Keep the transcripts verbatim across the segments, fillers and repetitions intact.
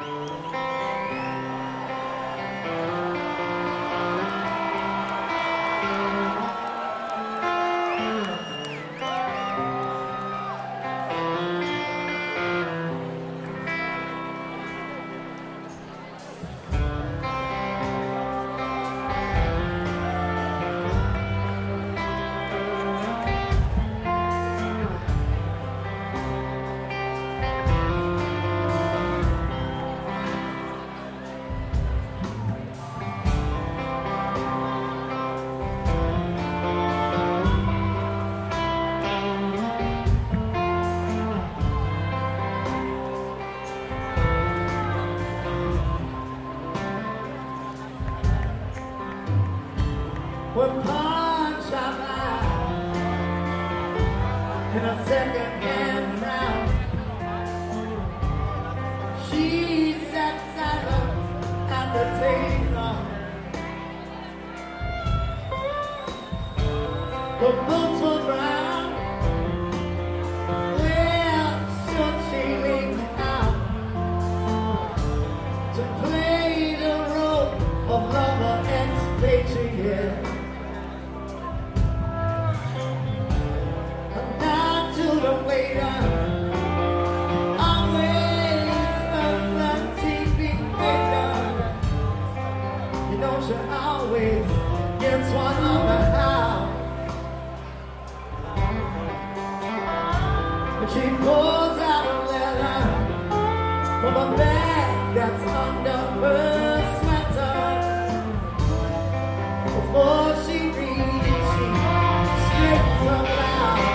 One punch I'm out in a second-hand frown. She sat silent at the table. The boots were brown. Where should she leave out to play the role of lover expatriate? The waiter, always a flat being better. You know she always gets one on the house. But she pulls out a letter from a bag that's under her sweater. Before she reads, she straightens her out.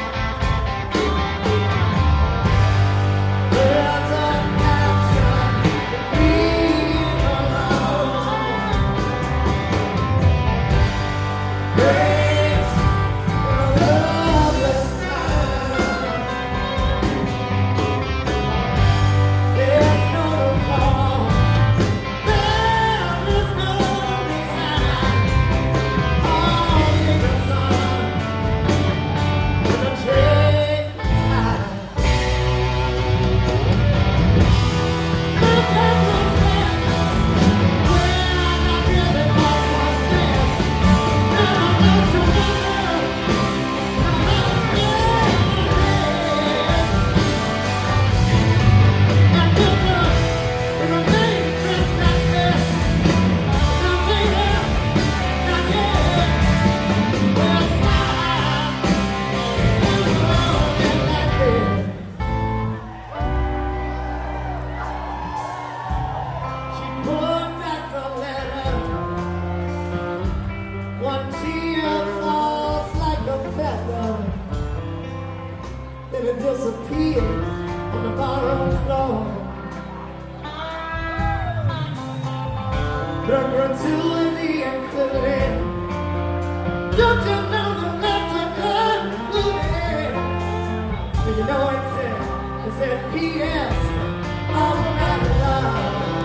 Then it disappears on the bottom floor. The gratuity included. Don't you know the letter concluded? And you know it said, it said P S all about love.